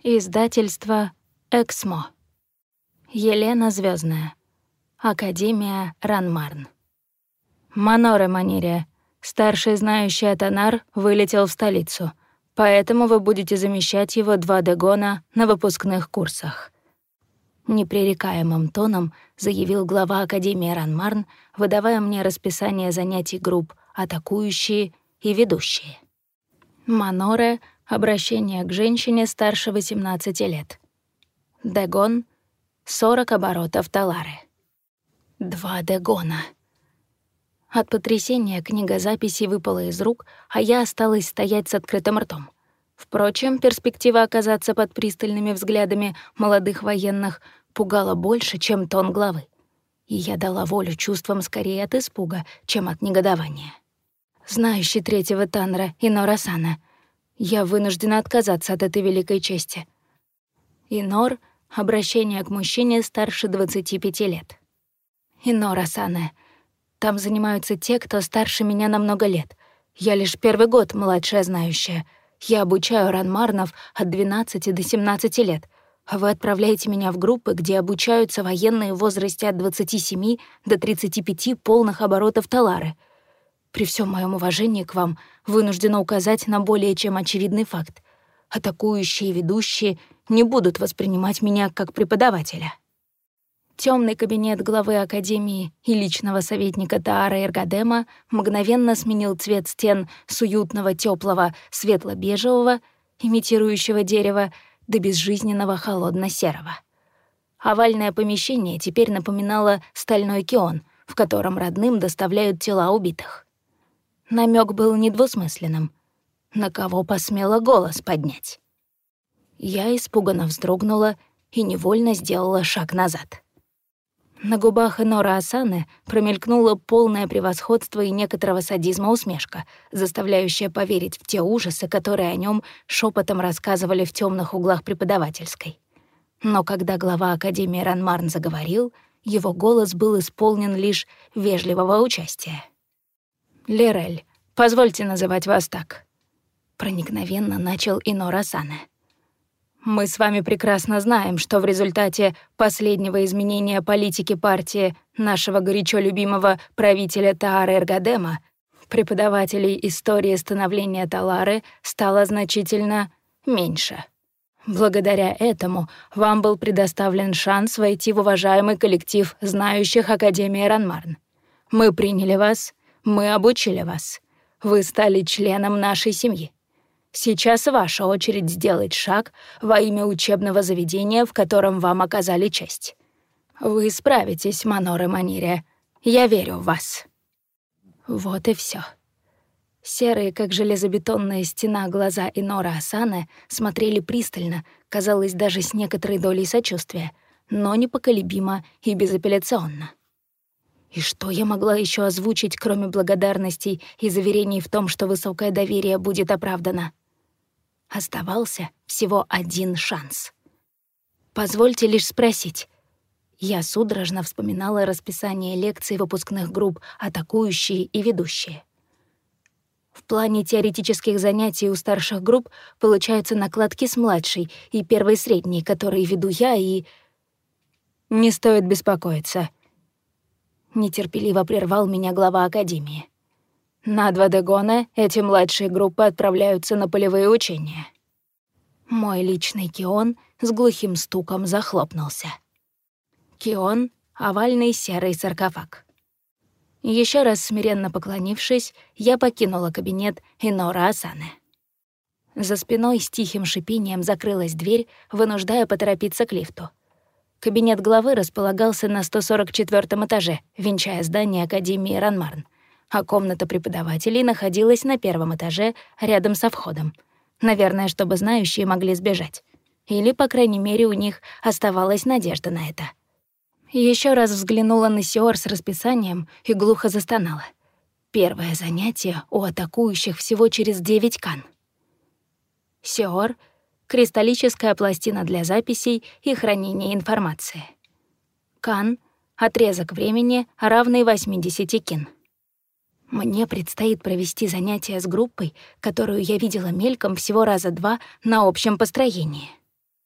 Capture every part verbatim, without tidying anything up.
Издательство «Эксмо». Елена Звездная. Академия Ранмарн. Маноре Манирия. Старший знающий Атанар вылетел в столицу, поэтому вы будете замещать его два дегона на выпускных курсах. Непререкаемым тоном заявил глава Академии Ранмарн, выдавая мне расписание занятий групп «Атакующие» и «Ведущие». Маноре — обращение к женщине старше восемнадцати лет. Дегон — сорок оборотов талары. Два дегона. От потрясения книга записей выпала из рук, а я осталась стоять с открытым ртом. Впрочем, перспектива оказаться под пристальными взглядами молодых военных пугала больше, чем тон главы. И я дала волю чувствам скорее от испуга, чем от негодования. Знающий третьего Танра Инор Асана, я вынуждена отказаться от этой великой чести. Инор — обращение к мужчине старше двадцати пяти лет. Инор Асана. Там занимаются те, кто старше меня на много лет. Я лишь первый год младшая знающая. Я обучаю ранмарнов от двенадцати до семнадцати лет. А вы отправляете меня в группы, где обучаются военные в возрасте от двадцати семи до тридцати пяти полных оборотов талары. При всем моем уважении к вам вынуждена указать на более чем очевидный факт. Атакующие и ведущие не будут воспринимать меня как преподавателя. Темный кабинет главы Академии и личного советника Таара Эргадема мгновенно сменил цвет стен с уютного, тёплого, светло-бежевого, имитирующего дерево, до безжизненного холодно-серого. Овальное помещение теперь напоминало стальной кион, в котором родным доставляют тела убитых. Намек был недвусмысленным. На кого посмела голос поднять? Я испуганно вздрогнула и невольно сделала шаг назад. На губах Инора Асаны промелькнуло полное превосходство и некоторого садизма усмешка, заставляющая поверить в те ужасы, которые о нем шепотом рассказывали в темных углах преподавательской. Но когда глава Академии Ранмарн заговорил, его голос был исполнен лишь вежливого участия. «Лирель, позвольте называть вас так», — проникновенно начал Инор Асана. «Мы с вами прекрасно знаем, что в результате последнего изменения политики партии нашего горячо любимого правителя Таара Эргадема преподавателей истории становления Талары стало значительно меньше. Благодаря этому вам был предоставлен шанс войти в уважаемый коллектив знающих Академии Ранмарн. Мы приняли вас, мы обучили вас. Вы стали членом нашей семьи. Сейчас ваша очередь сделать шаг во имя учебного заведения, в котором вам оказали честь. Вы справитесь, Маноре Манирия. Я верю в вас». Вот и все. Серые, как железобетонная стена, глаза Инора Асаны смотрели пристально, казалось, даже с некоторой долей сочувствия, но непоколебимо и безапелляционно. И что я могла еще озвучить, кроме благодарностей и заверений в том, что высокое доверие будет оправдано? Оставался всего один шанс. Позвольте лишь спросить. Я судорожно вспоминала расписание лекций выпускных групп «Атакующие» и «Ведущие». В плане теоретических занятий у старших групп получаются накладки с младшей и первой средней, которые веду я, и... «Не стоит беспокоиться», — нетерпеливо прервал меня глава Академии. «На два дегона эти младшие группы отправляются на полевые учения». Мой личный кион с глухим стуком захлопнулся. Кион — овальный серый саркофаг. Еще раз смиренно поклонившись, я покинула кабинет Инора Асаны. За спиной с тихим шипением закрылась дверь, вынуждая поторопиться к лифту. Кабинет главы располагался на сто сорок четвёртом этаже, венчая здание Академии Ранмарн, а комната преподавателей находилась на первом этаже рядом со входом. Наверное, чтобы знающие могли сбежать. Или, по крайней мере, у них оставалась надежда на это. Еще раз взглянула на Сиор с расписанием и глухо застонала. Первое занятие у атакующих всего через девять кан. Сиор — кристаллическая пластина для записей и хранения информации. Кан — отрезок времени, равный восьмидесяти кин. Мне предстоит провести занятия с группой, которую я видела мельком всего раза два на общем построении.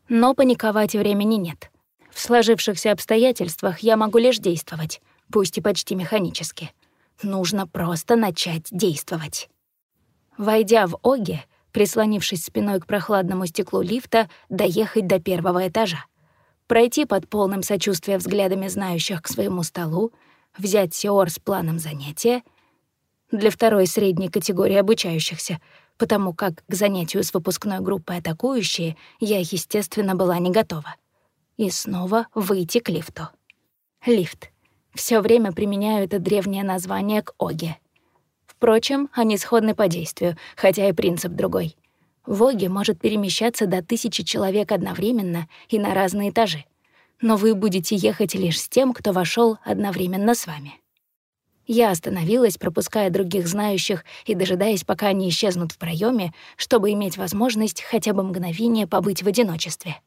Но паниковать времени нет. В сложившихся обстоятельствах я могу лишь действовать, пусть и почти механически. Нужно просто начать действовать. Войдя в Оге, прислонившись спиной к прохладному стеклу лифта, доехать до первого этажа, пройти под полным сочувствия взглядами знающих к своему столу, взять Сеор с планом занятия для второй средней категории обучающихся, потому как к занятию с выпускной группой атакующие я, естественно, была не готова. И снова выйти к лифту. Лифт. Всё время применяю это древнее название к Оге. Впрочем, они сходны по действию, хотя и принцип другой. В Оге может перемещаться до тысячи человек одновременно и на разные этажи, но вы будете ехать лишь с тем, кто вошёл одновременно с вами. Я остановилась, пропуская других знающих и дожидаясь, пока они исчезнут в проёме, чтобы иметь возможность хотя бы мгновение побыть в одиночестве.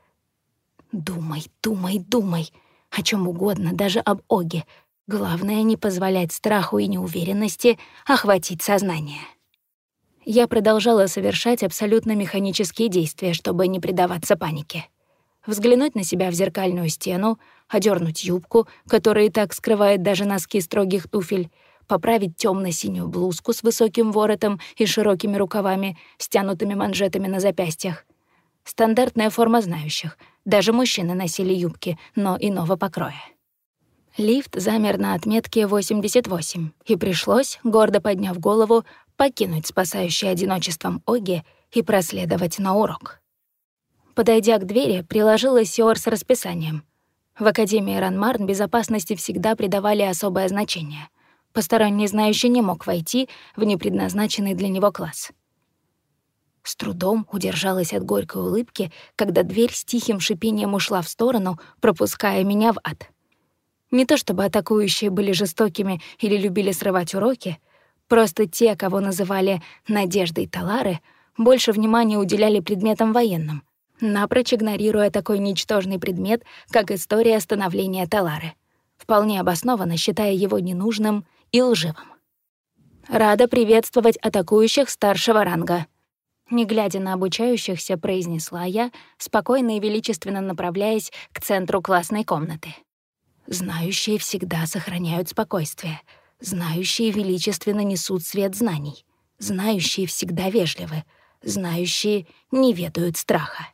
Думай, думай, думай. О чём угодно, даже об Оге. Главное — не позволять страху и неуверенности охватить сознание. Я продолжала совершать абсолютно механические действия, чтобы не предаваться панике. Взглянуть на себя в зеркальную стену, одернуть юбку, которая и так скрывает даже носки строгих туфель, поправить темно-синюю блузку с высоким воротом и широкими рукавами, стянутыми манжетами на запястьях. Стандартная форма знающих. Даже мужчины носили юбки, но иного покроя. Лифт замер на отметке восемьдесят восемь, и пришлось, гордо подняв голову, покинуть спасающий одиночеством Оги и проследовать на урок. Подойдя к двери, приложила Сеор с расписанием. В Академии Ранмарн безопасности всегда придавали особое значение. Посторонний знающий не мог войти в непредназначенный для него класс. С трудом удержалась от горькой улыбки, когда дверь с тихим шипением ушла в сторону, пропуская меня в ад. Не то чтобы атакующие были жестокими или любили срывать уроки, просто те, кого называли «Надеждой Талары», больше внимания уделяли предметам военным, напрочь игнорируя такой ничтожный предмет, как история становления Талары, вполне обоснованно считая его ненужным и лживым. «Рада приветствовать атакующих старшего ранга», — не глядя на обучающихся, произнесла я, спокойно и величественно направляясь к центру классной комнаты. Знающие всегда сохраняют спокойствие. Знающие величественно несут свет знаний. Знающие всегда вежливы. Знающие не ведают страха.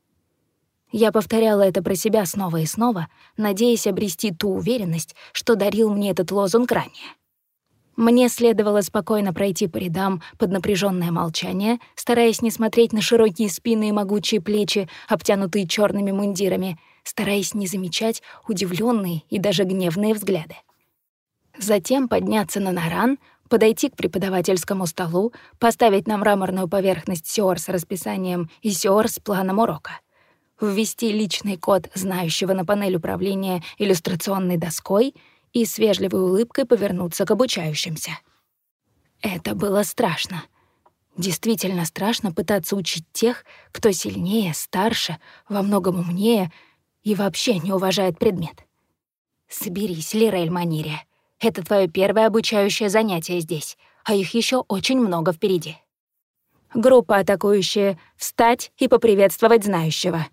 Я повторяла это про себя снова и снова, надеясь обрести ту уверенность, что дарил мне этот лозунг ранее. Мне следовало спокойно пройти по рядам под напряженное молчание, стараясь не смотреть на широкие спины и могучие плечи, обтянутые черными мундирами, стараясь не замечать удивленные и даже гневные взгляды. Затем подняться на наран, подойти к преподавательскому столу, поставить на мраморную поверхность Сеор с расписанием и Сеор с планом урока, ввести личный код знающего на панель управления иллюстрационной доской и с вежливой улыбкой повернуться к обучающимся. Это было страшно. Действительно страшно пытаться учить тех, кто сильнее, старше, во многом умнее и вообще не уважает предмет. Соберись, Лирель Манирия. Это твое первое обучающее занятие здесь, а их еще очень много впереди. Группа атакующая, встать и поприветствовать знающего.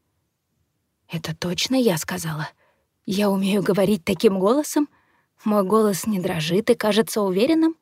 Это точно я сказала? Я умею говорить таким голосом? Мой голос не дрожит и кажется уверенным?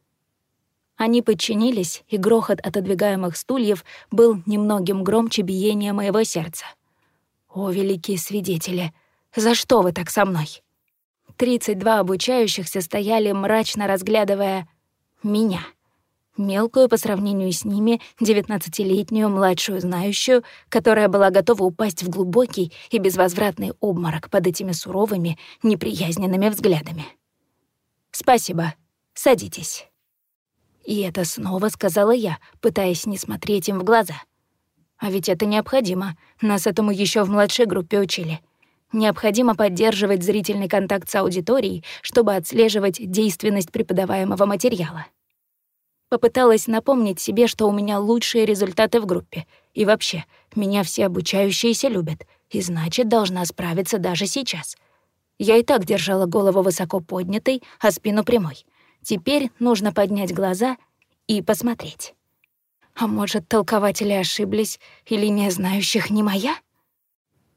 Они подчинились, и грохот отодвигаемых стульев был немногим громче биения моего сердца. О, великие свидетели, за что вы так со мной? Тридцать два обучающихся стояли, мрачно разглядывая меня, мелкую по сравнению с ними девятнадцатилетнюю младшую знающую, которая была готова упасть в глубокий и безвозвратный обморок под этими суровыми, неприязненными взглядами. «Спасибо. Садитесь». И это снова сказала я, пытаясь не смотреть им в глаза. А ведь это необходимо. Нас этому еще в младшей группе учили. Необходимо поддерживать зрительный контакт с аудиторией, чтобы отслеживать действенность преподаваемого материала. Попыталась напомнить себе, что у меня лучшие результаты в группе. И вообще, меня все обучающиеся любят, и значит, должна справиться даже сейчас. Я и так держала голову высоко поднятой, а спину прямой. Теперь нужно поднять глаза и посмотреть. А может, толкователи ошиблись, и линия знающих не моя?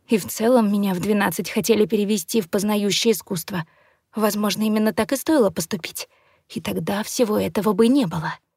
И в целом меня в двенадцать хотели перевести в познающее искусство. Возможно, именно так и стоило поступить. И тогда всего этого бы не было.